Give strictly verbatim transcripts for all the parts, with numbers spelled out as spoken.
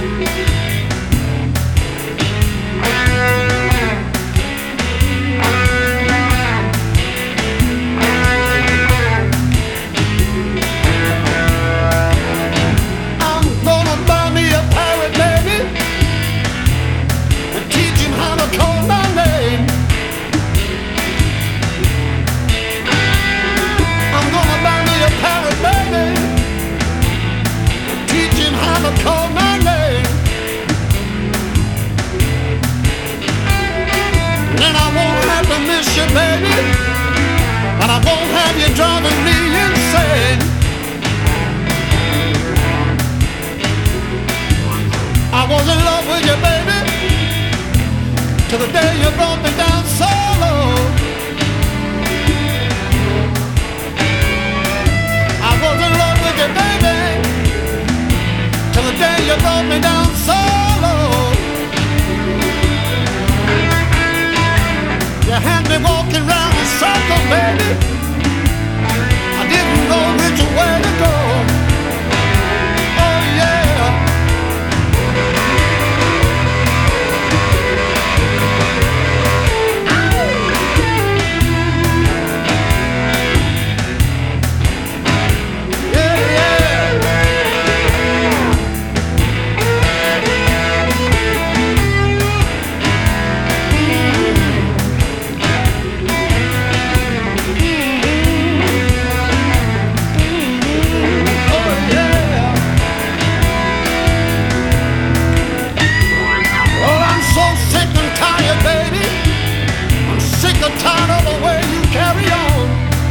Baby, and I won't have you driving me insane. I was in love with you, baby, till the day you brought me down so low. I was in love with you, baby, till the day you brought me down so low. You had me walking round in circles, baby. I didn't know which way to go. Oh yeah. Yeah, yeah. Tired of the way you carry on.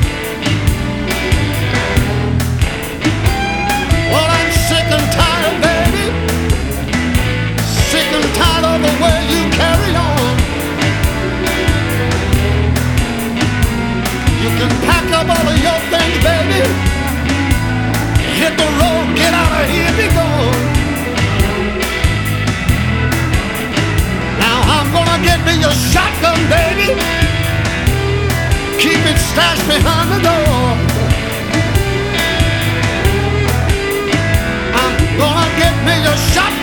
Well, I'm sick and tired, baby. Sick and tired of the way you carry on. You can pack up all of your things, baby. Hit the road, get out of here, be gone. Now I'm gonna get me a shotgun, baby. Keep it stashed behind the door. I'm gonna get me a shot.